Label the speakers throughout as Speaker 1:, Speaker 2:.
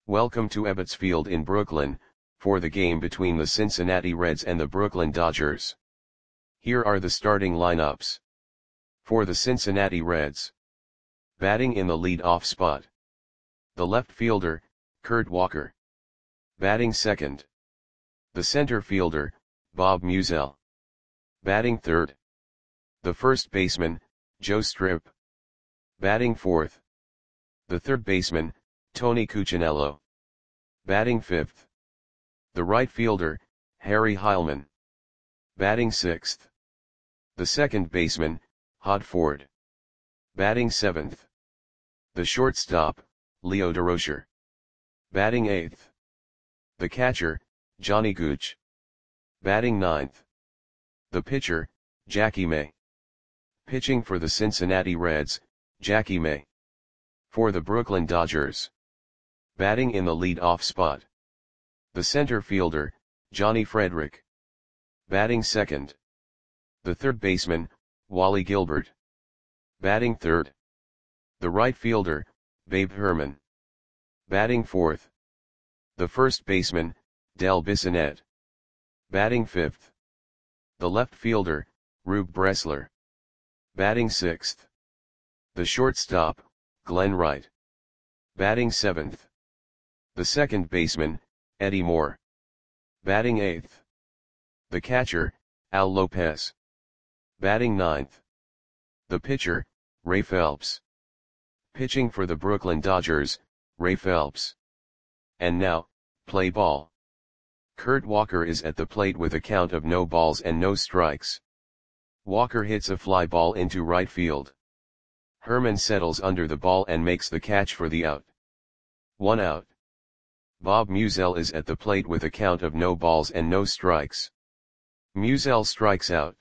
Speaker 1: Welcome to Ebbets Field in Brooklyn, for the game between the Cincinnati Reds and the Brooklyn Dodgers. Here are the starting lineups. For the Cincinnati Reds. Batting in the lead-off spot. The left fielder, Kurt Walker. Batting second. The center fielder, Bob Meusel. Batting third. The first baseman, Joe Strip. Batting fourth. The third baseman, Tony Cuccinello. Batting fifth. The right fielder, Harry Heilmann. Batting sixth. The second baseman, Hod Ford. Batting seventh. The shortstop, Leo Durocher. Batting eighth. The catcher, Johnny Gooch. Batting ninth. The pitcher, Jackie May. Pitching for the Cincinnati Reds, Jackie May. For the Brooklyn Dodgers. Batting in the lead-off spot. The center fielder, Johnny Frederick. Batting second. The third baseman, Wally Gilbert. Batting third. The right fielder, Babe Herman. Batting fourth. The first baseman, Del Bissonette. Batting fifth. The left fielder, Rube Bressler. Batting sixth. The shortstop, Glenn Wright. Batting seventh. The second baseman, Eddie Moore. Batting eighth. The catcher, Al Lopez. Batting ninth. The pitcher, Ray Phelps. Pitching for the Brooklyn Dodgers, Ray Phelps. And now, play ball. Kurt Walker is at the plate with a count of no balls and no strikes. Walker hits a fly ball into right field. Herman settles under the ball and makes the catch for the out. 1 out. Bob Meusel is at the plate with a count of no balls and no strikes. Meusel strikes out.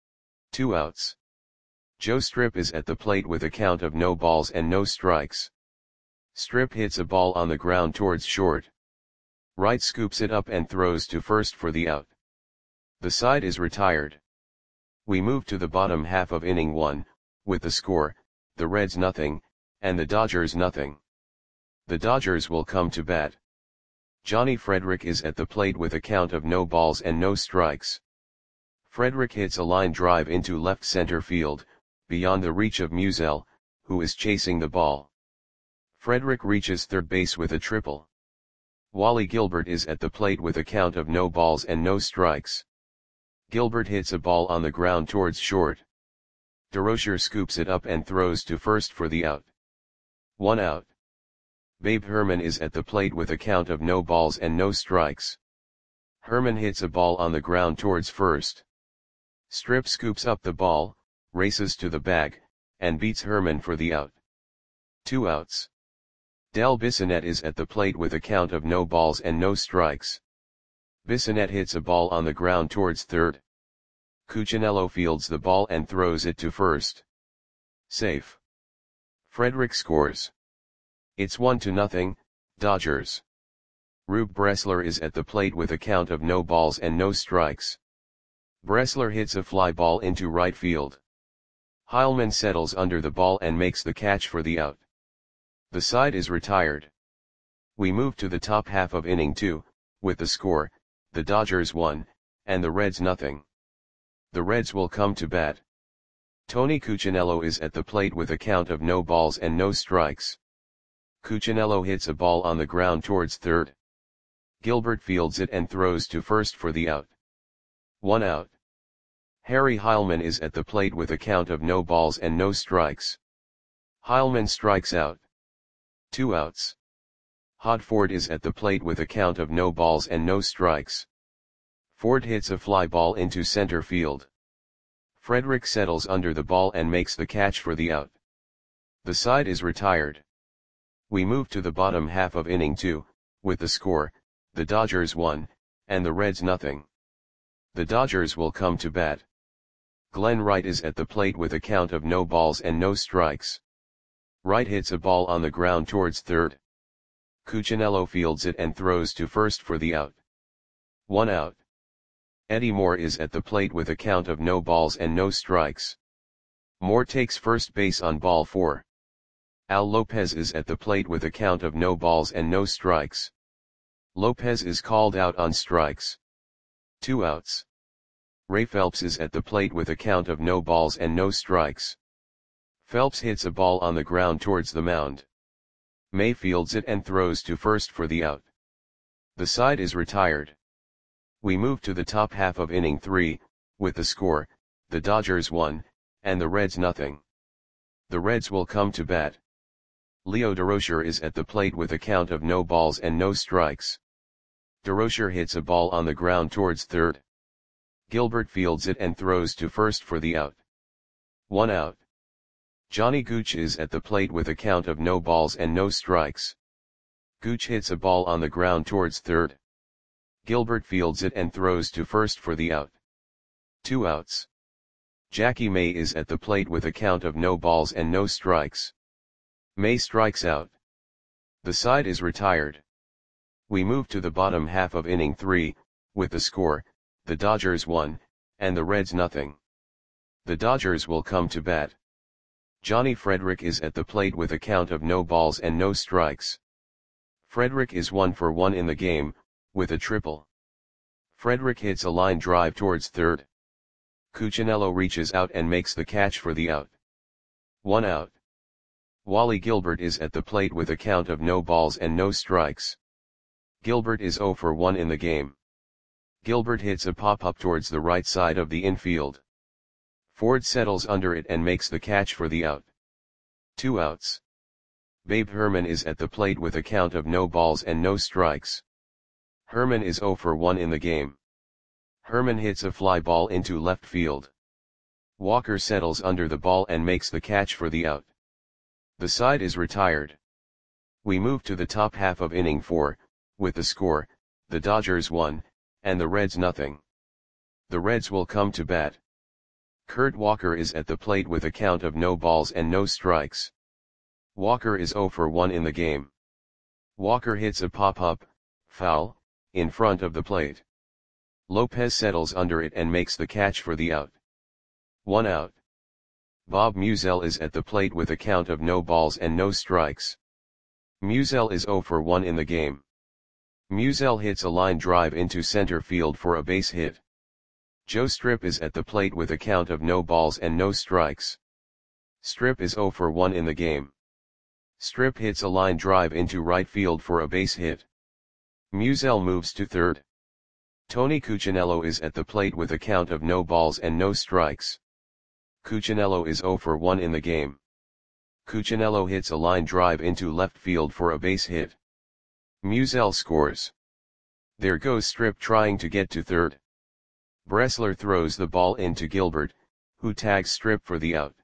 Speaker 1: 2 outs. Joe Strip is at the plate with a count of no balls and no strikes. Strip hits a ball on the ground towards short. Wright scoops it up and throws to first for the out. The side is retired. We move to the bottom half of inning 1, with the score, the Reds nothing, and the Dodgers nothing. The Dodgers will come to bat. Johnny Frederick is at the plate with a count of no balls and no strikes. Frederick hits a line drive into left center field, beyond the reach of Meusel, who is chasing the ball. Frederick reaches third base with a triple. Wally Gilbert is at the plate with a count of no balls and no strikes. Gilbert hits a ball on the ground towards short. Durocher scoops it up and throws to first for the out. 1 out. Babe Herman is at the plate with a count of no balls and no strikes. Herman hits a ball on the ground towards first. Strip scoops up the ball, races to the bag, and beats Herman for the out. 2 outs. Del Bissonette is at the plate with a count of no balls and no strikes. Bissonette hits a ball on the ground towards third. Cuccinello fields the ball and throws it to first. Safe. Frederick scores. It's 1-0, Dodgers. Rube Bressler is at the plate with a count of no balls and no strikes. Bressler hits a fly ball into right field. Heilmann settles under the ball and makes the catch for the out. The side is retired. We move to the top half of inning 2, with the score, the Dodgers 1, and the Reds nothing. The Reds will come to bat. Tony Cuccinello is at the plate with a count of no balls and no strikes. Cuccinello hits a ball on the ground towards third. Gilbert fields it and throws to first for the out. 1 out. Harry Heilmann is at the plate with a count of no balls and no strikes. Heilmann strikes out. 2 outs. Hod Ford is at the plate with a count of no balls and no strikes. Ford hits a fly ball into center field. Frederick settles under the ball and makes the catch for the out. The side is retired. We move to the bottom half of inning 2, with the score, the Dodgers 1, and the Reds nothing. The Dodgers will come to bat. Glenn Wright is at the plate with a count of no balls and no strikes. Wright hits a ball on the ground towards third. Cuccinello fields it and throws to first for the out. 1 out. Eddie Moore is at the plate with a count of no balls and no strikes. Moore takes first base on ball 4. Al Lopez is at the plate with a count of no balls and no strikes. Lopez is called out on strikes. 2 outs. Ray Phelps is at the plate with a count of no balls and no strikes. Phelps hits a ball on the ground towards the mound. May fields it and throws to first for the out. The side is retired. We move to the top half of inning 3, with the score, the Dodgers 1, and the Reds nothing. The Reds will come to bat. Leo Durocher is at the plate with a count of no balls and no strikes. Durocher hits a ball on the ground towards third. Gilbert fields it and throws to first for the out. 1 out. Johnny Gooch is at the plate with a count of no balls and no strikes. Gooch hits a ball on the ground towards third. Gilbert fields it and throws to first for the out. 2 outs. Jackie May is at the plate with a count of no balls and no strikes. May strikes out. The side is retired. We move to the bottom half of inning 3, with the score, the Dodgers 1, and the Reds nothing. The Dodgers will come to bat. Johnny Frederick is at the plate with a count of no balls and no strikes. Frederick is 1 for 1 in the game, with a triple. Frederick hits a line drive towards third. Cuccinello reaches out and makes the catch for the out. 1 out. Wally Gilbert is at the plate with a count of no balls and no strikes. Gilbert is 0 for 1 in the game. Gilbert hits a pop-up towards the right side of the infield. Ford settles under it and makes the catch for the out. 2 outs. Babe Herman is at the plate with a count of no balls and no strikes. Herman is 0 for 1 in the game. Herman hits a fly ball into left field. Walker settles under the ball and makes the catch for the out. The side is retired. We move to the top half of inning 4, with the score, the Dodgers 1, and the Reds nothing. The Reds will come to bat. Kurt Walker is at the plate with a count of no balls and no strikes. Walker is 0 for 1 in the game. Walker hits a pop-up, foul, in front of the plate. Lopez settles under it and makes the catch for the out. 1 out. Bob Musial is at the plate with a count of no balls and no strikes. Musial is 0 for 1 in the game. Musial hits a line drive into center field for a base hit. Joe Strip is at the plate with a count of no balls and no strikes. Strip is 0 for 1 in the game. Strip hits a line drive into right field for a base hit. Musial moves to third. Tony Cuccinello is at the plate with a count of no balls and no strikes. Cuccinello is 0 for 1 in the game. Cuccinello hits a line drive into left field for a base hit. Musial scores. There goes Strip trying to get to third. Bressler throws the ball into Gilbert, who tags Strip for the out.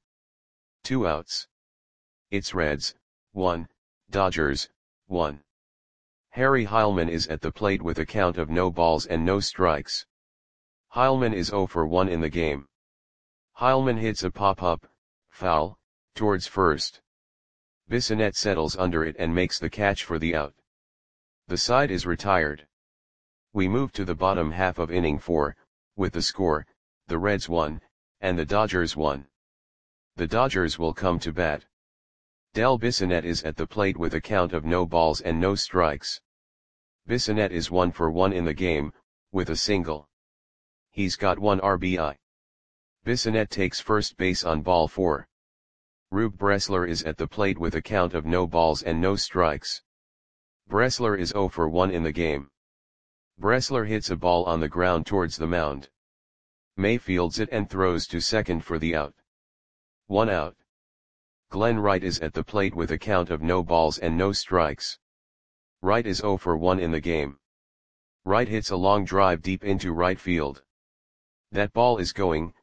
Speaker 1: 2 outs. It's Reds, 1, Dodgers, 1. Harry Heilman is at the plate with a count of no balls and no strikes. Heilman is 0 for 1 in the game. Heilman hits a pop-up, foul, towards first. Bissonette settles under it and makes the catch for the out. The side is retired. We move to the bottom half of inning 4, with the score, the Reds 1, and the Dodgers 1. The Dodgers will come to bat. Del Bissonette is at the plate with a count of no balls and no strikes. Bissonette is 1 for 1 in the game, with a single. He's got 1 RBI. Bissonette takes first base on ball 4. Rube Bressler is at the plate with a count of no balls and no strikes. Bressler is 0 for 1 in the game. Bressler hits a ball on the ground towards the mound. May fields it and throws to second for the out. 1 out. Glenn Wright is at the plate with a count of no balls and no strikes. Wright is 0 for 1 in the game. Wright hits a long drive deep into right field. That ball is gone.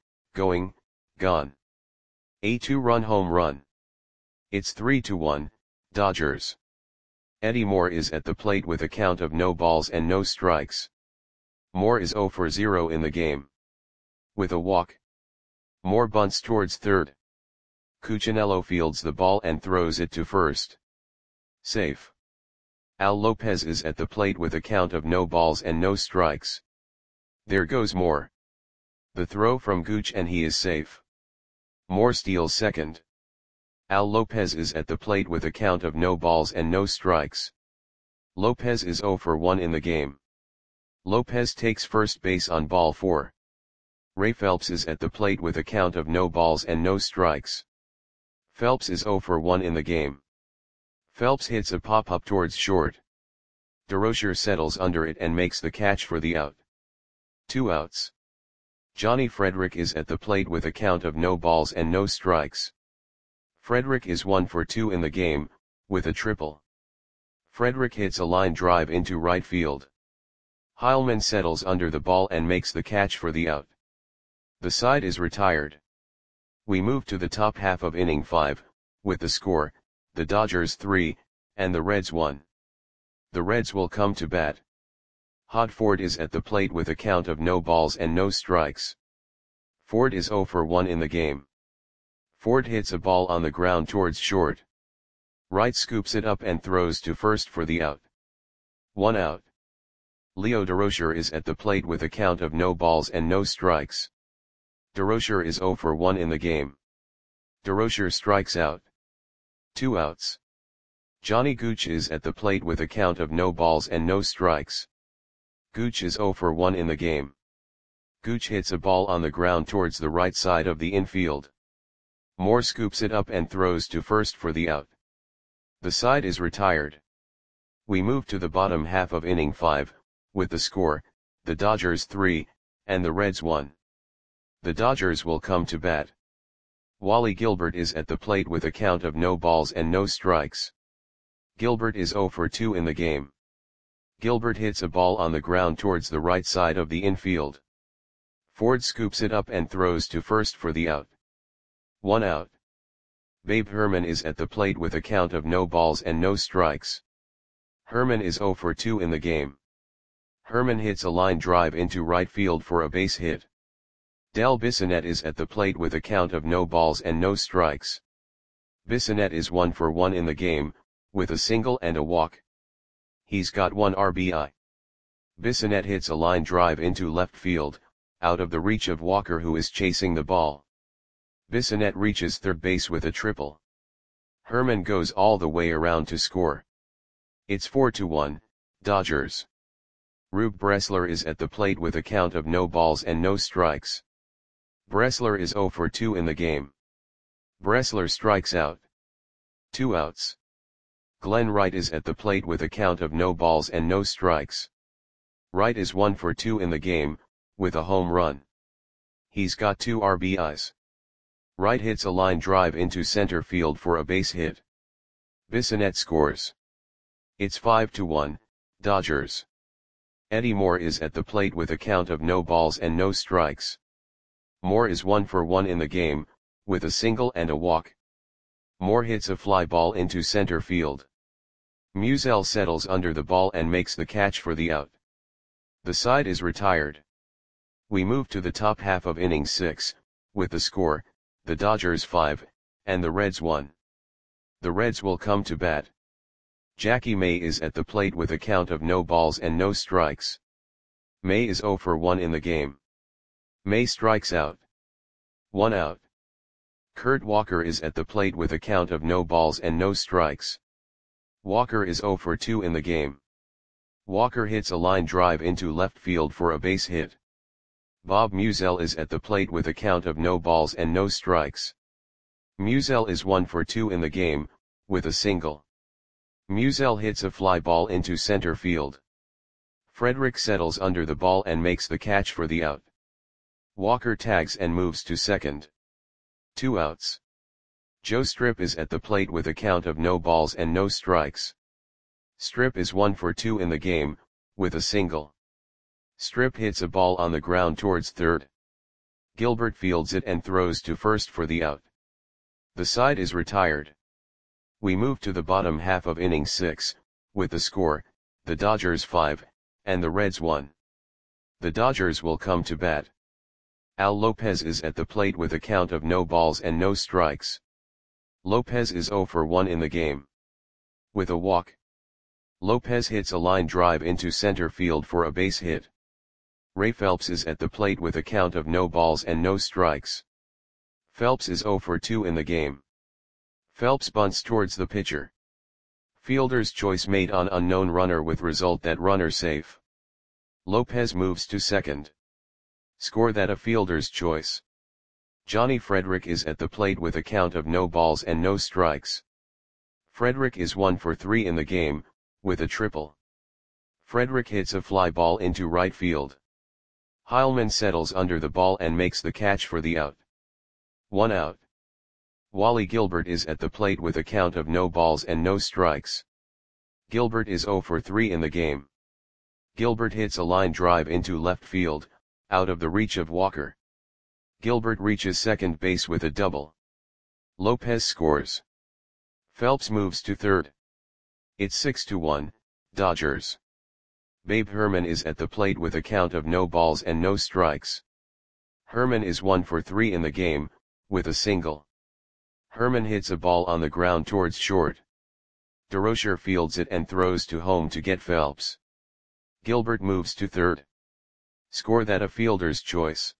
Speaker 1: A 2-run home run. It's 3-1, Dodgers. Eddie Moore is at the plate with a count of no balls and no strikes. Moore is 0 for 0 in the game. With a walk. Moore bunts towards third. Cuccinello fields the ball and throws it to first. Safe. Al Lopez is at the plate with a count of no balls and no strikes. There goes Moore. The throw from Gooch and he is safe. Moore steals second. Al Lopez is at the plate with a count of no balls and no strikes. Lopez is 0 for 1 in the game. Lopez takes first base on ball 4. Ray Phelps is at the plate with a count of no balls and no strikes. Phelps is 0 for 1 in the game. Phelps hits a pop-up towards short. DeRocher settles under it and makes the catch for the out. 2 outs. Johnny Frederick is at the plate with a count of no balls and no strikes. Frederick is 1 for 2 in the game, with a triple. Frederick hits a line drive into right field. Heilman settles under the ball and makes the catch for the out. The side is retired. We move to the top half of inning 5, with the score, the Dodgers 3, and the Reds 1. The Reds will come to bat. Hod Ford is at the plate with a count of no balls and no strikes. Ford is 0 for 1 in the game. Ford hits a ball on the ground towards short. Wright scoops it up and throws to first for the out. 1 out. Leo DeRocher is at the plate with a count of no balls and no strikes. DeRocher is 0 for 1 in the game. DeRocher strikes out. 2 outs. Johnny Gooch is at the plate with a count of no balls and no strikes. Gooch is 0 for 1 in the game. Gooch hits a ball on the ground towards the right side of the infield. Moore scoops it up and throws to first for the out. The side is retired. We move to the bottom half of inning 5, with the score, the Dodgers 3, and the Reds 1. The Dodgers will come to bat. Wally Gilbert is at the plate with a count of no balls and no strikes. Gilbert is 0 for 2 in the game. Gilbert hits a ball on the ground towards the right side of the infield. Ford scoops it up and throws to first for the out. 1 out. Babe Herman is at the plate with a count of no balls and no strikes. Herman is 0 for 2 in the game. Herman hits a line drive into right field for a base hit. Del Bissonette is at the plate with a count of no balls and no strikes. Bissonette is 1 for 1 in the game, with a single and a walk. He's got 1 RBI. Bissonette hits a line drive into left field, out of the reach of Walker, who is chasing the ball. Bissonette reaches third base with a triple. Herman goes all the way around to score. It's 4-1, Dodgers. Rube Bressler is at the plate with a count of no balls and no strikes. Bressler is 0 for 2 in the game. Bressler strikes out. 2 outs. Glenn Wright is at the plate with a count of no balls and no strikes. Wright is 1 for 2 in the game, with a home run. He's got 2 RBIs. Wright hits a line drive into center field for a base hit. Bissonette scores. It's 5-1, Dodgers. Eddie Moore is at the plate with a count of no balls and no strikes. Moore is 1 for 1 in the game, with a single and a walk. Moore hits a fly ball into center field. Musial settles under the ball and makes the catch for the out. The side is retired. We move to the top half of inning 6, with the score, the Dodgers 5, and the Reds 1. The Reds will come to bat. Jackie May is at the plate with a count of no balls and no strikes. May is 0 for 1 in the game. May strikes out. 1 out. Kurt Walker is at the plate with a count of no balls and no strikes. Walker is 0 for 2 in the game. Walker hits a line drive into left field for a base hit. Bob Musial is at the plate with a count of no balls and no strikes. Musial is 1 for 2 in the game, with a single. Musial hits a fly ball into center field. Frederick settles under the ball and makes the catch for the out. Walker tags and moves to second. 2 outs. Joe Strip is at the plate with a count of no balls and no strikes. Strip is 1 for 2 in the game, with a single. Strip hits a ball on the ground towards third. Gilbert fields it and throws to first for the out. The side is retired. We move to the bottom half of inning 6, with the score, the Dodgers 5, and the Reds 1. The Dodgers will come to bat. Al Lopez is at the plate with a count of no balls and no strikes. Lopez is 0 for 1 in the game. With a walk. Lopez hits a line drive into center field for a base hit. Ray Phelps is at the plate with a count of no balls and no strikes. Phelps is 0 for 2 in the game. Phelps bunts towards the pitcher. Fielder's choice made on unknown runner with result that runner safe. Lopez moves to second. Score that a fielder's choice. Johnny Frederick is at the plate with a count of no balls and no strikes. Frederick is 1 for 3 in the game, with a triple. Frederick hits a fly ball into right field. Heilmann settles under the ball and makes the catch for the out. 1 out. Wally Gilbert is at the plate with a count of no balls and no strikes. Gilbert is 0 for 3 in the game. Gilbert hits a line drive into left field, out of the reach of Walker. Gilbert reaches second base with a double. Lopez scores. Phelps moves to third. It's 6-1, Dodgers. Babe Herman is at the plate with a count of no balls and no strikes. Herman is 1 for 3 in the game, with a single. Herman hits a ball on the ground towards short. DeRocher fields it and throws to home to get Phelps. Gilbert moves to third. Score that a fielder's choice.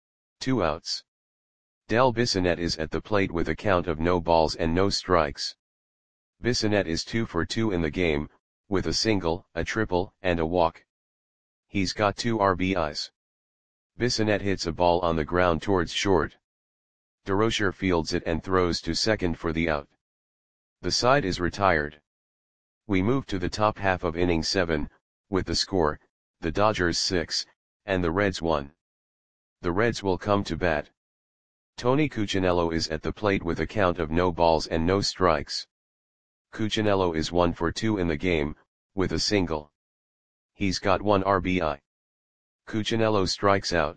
Speaker 1: 2 outs. Del Bissonette is at the plate with a count of no balls and no strikes. Bissonette is 2 for 2 in the game, with a single, a triple, and a walk. He's got 2 RBIs. Bissonette hits a ball on the ground towards short. DeRocher fields it and throws to second for the out. The side is retired. We move to the top half of inning 7, with the score, the Dodgers 6, and the Reds 1. The Reds will come to bat. Tony Cuccinello is at the plate with a count of no balls and no strikes. Cuccinello is 1 for 2 in the game, with a single. He's got 1 RBI. Cuccinello strikes out.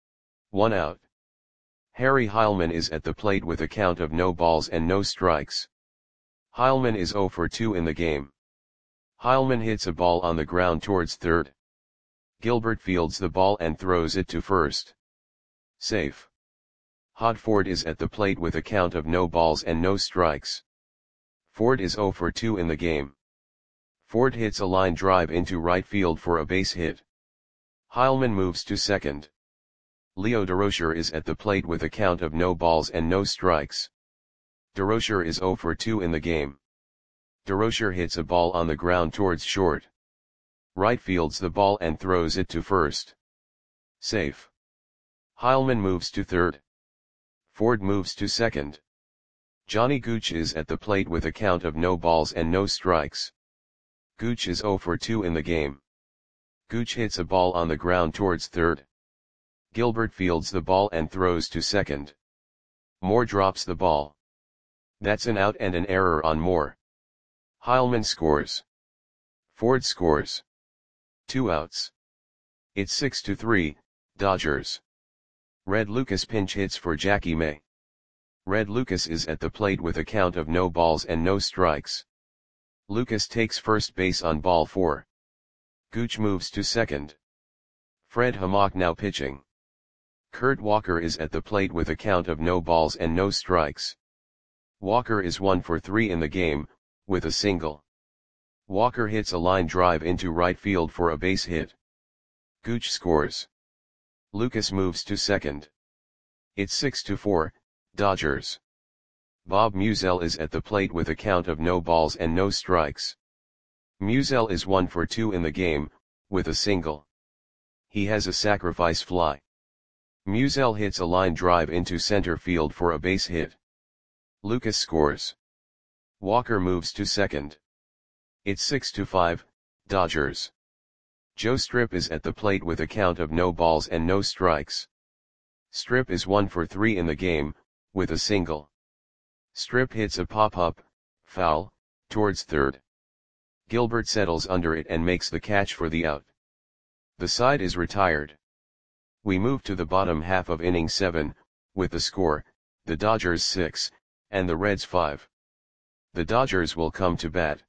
Speaker 1: 1 out. Harry Heilmann is at the plate with a count of no balls and no strikes. Heilmann is 0 for 2 in the game. Heilmann hits a ball on the ground towards third. Gilbert fields the ball and throws it to first. Safe. Hod Ford is at the plate with a count of no balls and no strikes. Ford is 0 for 2 in the game. Ford hits a line drive into right field for a base hit. Heilmann moves to second. Leo DeRocher is at the plate with a count of no balls and no strikes. DeRocher is 0 for 2 in the game. DeRocher hits a ball on the ground towards short. Right fields the ball and throws it to first. Safe. Heilmann moves to third. Ford moves to second. Johnny Gooch is at the plate with a count of no balls and no strikes. Gooch is 0 for 2 in the game. Gooch hits a ball on the ground towards third. Gilbert fields the ball and throws to second. Moore drops the ball. That's an out and an error on Moore. Heilmann scores. Ford scores. 2 outs. It's 6-3, Dodgers. Red Lucas pinch hits for Jackie May. Red Lucas is at the plate with a count of no balls and no strikes. Lucas takes first base on ball 4. Gooch moves to second. Fred Hammock now pitching. Kurt Walker is at the plate with a count of no balls and no strikes. Walker is 1 for 3 in the game, with a single. Walker hits a line drive into right field for a base hit. Gooch scores. Lucas moves to second. It's 6-4, Dodgers. Bob Musial is at the plate with a count of no balls and no strikes. Musial is 1 for 2 in the game, with a single. He has a sacrifice fly. Musial hits a line drive into center field for a base hit. Lucas scores. Walker moves to second. It's 6-5, Dodgers. Joe Strip is at the plate with a count of no balls and no strikes. Strip is 1 for 3 in the game, with a single. Strip hits a pop-up, foul, towards third. Gilbert settles under it and makes the catch for the out. The side is retired. We move to the bottom half of inning 7, with the score, the Dodgers 6, and the Reds 5. The Dodgers will come to bat.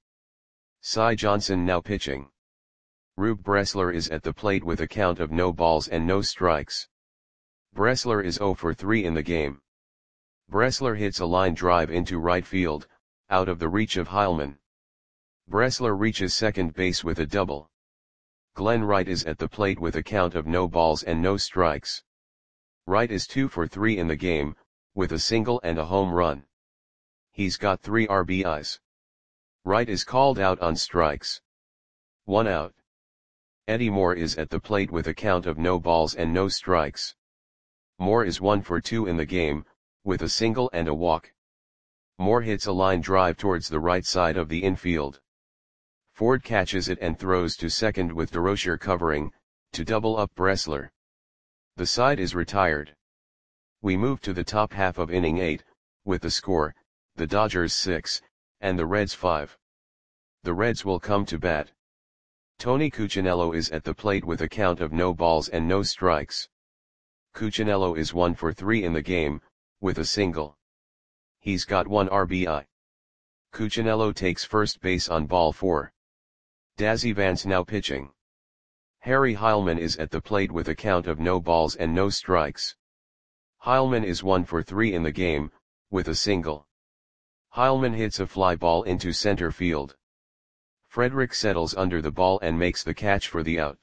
Speaker 1: Cy Johnson now pitching. Rube Bressler is at the plate with a count of no balls and no strikes. Bressler is 0 for 3 in the game. Bressler hits a line drive into right field, out of the reach of Heilmann. Bressler reaches second base with a double. Glenn Wright is at the plate with a count of no balls and no strikes. Wright is 2 for 3 in the game, with a single and a home run. He's got 3 RBIs. Wright is called out on strikes. 1 out. Eddie Moore is at the plate with a count of no balls and no strikes. Moore is 1 for 2 in the game, with a single and a walk. Moore hits a line drive towards the right side of the infield. Ford catches it and throws to second with DeRocher covering, to double up Bressler. The side is retired. We move to the top half of inning 8, with the score, the Dodgers 6, and the Reds 5. The Reds will come to bat. Tony Cuccinello is at the plate with a count of no balls and no strikes. Cuccinello is 1 for 3 in the game, with a single. He's got 1 RBI. Cuccinello takes first base on ball 4. Dazzy Vance now pitching. Harry Heilmann is at the plate with a count of no balls and no strikes. Heilmann is 1 for 3 in the game, with a single. Heilmann hits a fly ball into center field. Frederick settles under the ball and makes the catch for the out.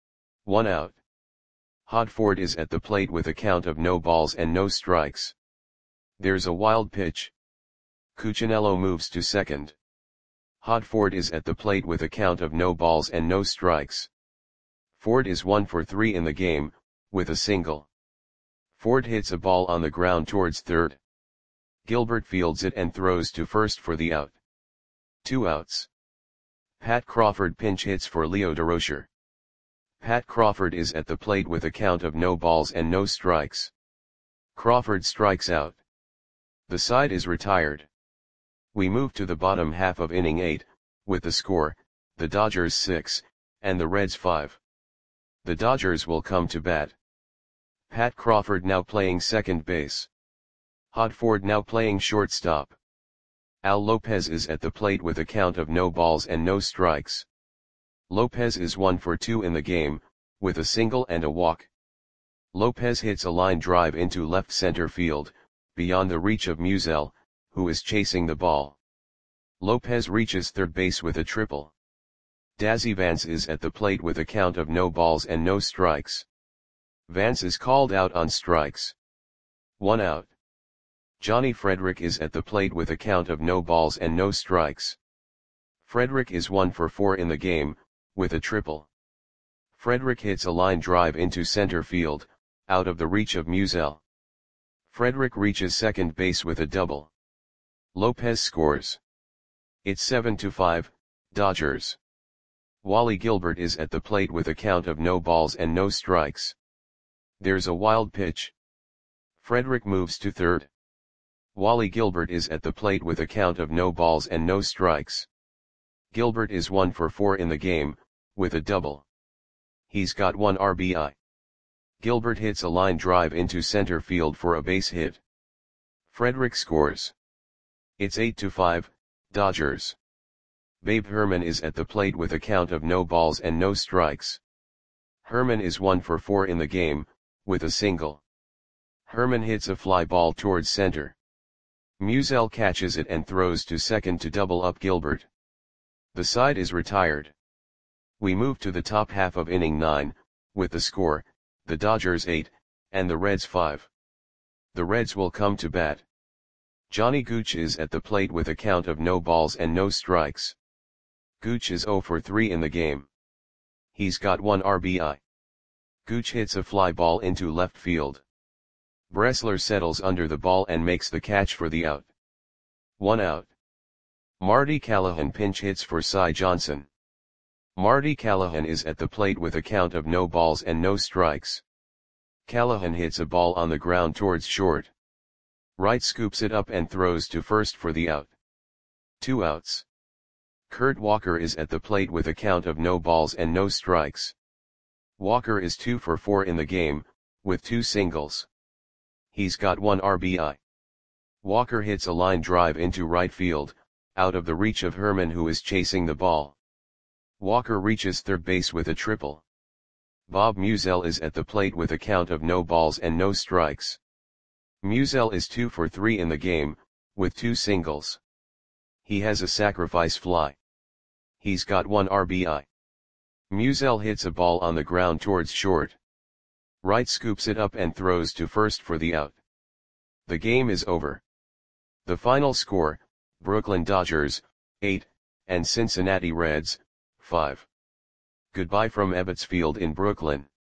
Speaker 1: 1 out. Hodford is at the plate with a count of no balls and no strikes. There's a wild pitch. Cuccinello moves to second. Hodford is at the plate with a count of no balls and no strikes. Ford is 1 for 3 in the game, with a single. Ford hits a ball on the ground towards third. Gilbert fields it and throws to first for the out. 2 outs. Pat Crawford pinch hits for Leo DeRocher. Pat Crawford is at the plate with a count of no balls and no strikes. Crawford strikes out. The side is retired. We move to the bottom half of inning 8, with the score, the Dodgers 6, and the Reds 5. The Dodgers will come to bat. Pat Crawford now playing second base. Hodford now playing shortstop. Al Lopez is at the plate with a count of no balls and no strikes. Lopez is 1 for 2 in the game, with a single and a walk. Lopez hits a line drive into left center field, beyond the reach of Musial, who is chasing the ball. Lopez reaches third base with a triple. Dazzy Vance is at the plate with a count of no balls and no strikes. Vance is called out on strikes. 1 out. Johnny Frederick is at the plate with a count of no balls and no strikes. Frederick is 1 for 4 in the game, with a triple. Frederick hits a line drive into center field, out of the reach of Musial. Frederick reaches second base with a double. Lopez scores. It's 7-5, Dodgers. Wally Gilbert is at the plate with a count of no balls and no strikes. There's a wild pitch. Frederick moves to third. Wally Gilbert is at the plate with a count of no balls and no strikes. Gilbert is 1 for 4 in the game, with a double. He's got 1 RBI. Gilbert hits a line drive into center field for a base hit. Frederick scores. It's 8-5, Dodgers. Babe Herman is at the plate with a count of no balls and no strikes. Herman is 1 for 4 in the game, with a single. Herman hits a fly ball towards center. Musial catches it and throws to second to double up Gilbert. The side is retired. We move to the top half of inning 9, with the score, the Dodgers 8, and the Reds 5. The Reds will come to bat. Johnny Gooch is at the plate with a count of no balls and no strikes. Gooch is 0 for 3 in the game. He's got 1 RBI. Gooch hits a fly ball into left field. Bressler settles under the ball and makes the catch for the out. 1 out. Marty Callahan pinch hits for Cy Johnson. Marty Callahan is at the plate with a count of no balls and no strikes. Callahan hits a ball on the ground towards short. Wright scoops it up and throws to first for the out. 2 outs. Kurt Walker is at the plate with a count of no balls and no strikes. Walker is 2 for 4 in the game, with 2 singles. He's got 1 RBI. Walker hits a line drive into right field, out of the reach of Herman who is chasing the ball. Walker reaches third base with a triple. Bob Musial is at the plate with a count of no balls and no strikes. Musial is 2 for 3 in the game, with 2 singles. He has a sacrifice fly. He's got 1 RBI. Musial hits a ball on the ground towards short. Wright scoops it up and throws to first for the out. The game is over. The final score, Brooklyn Dodgers, 8, and Cincinnati Reds, 5. Goodbye from Ebbets Field in Brooklyn.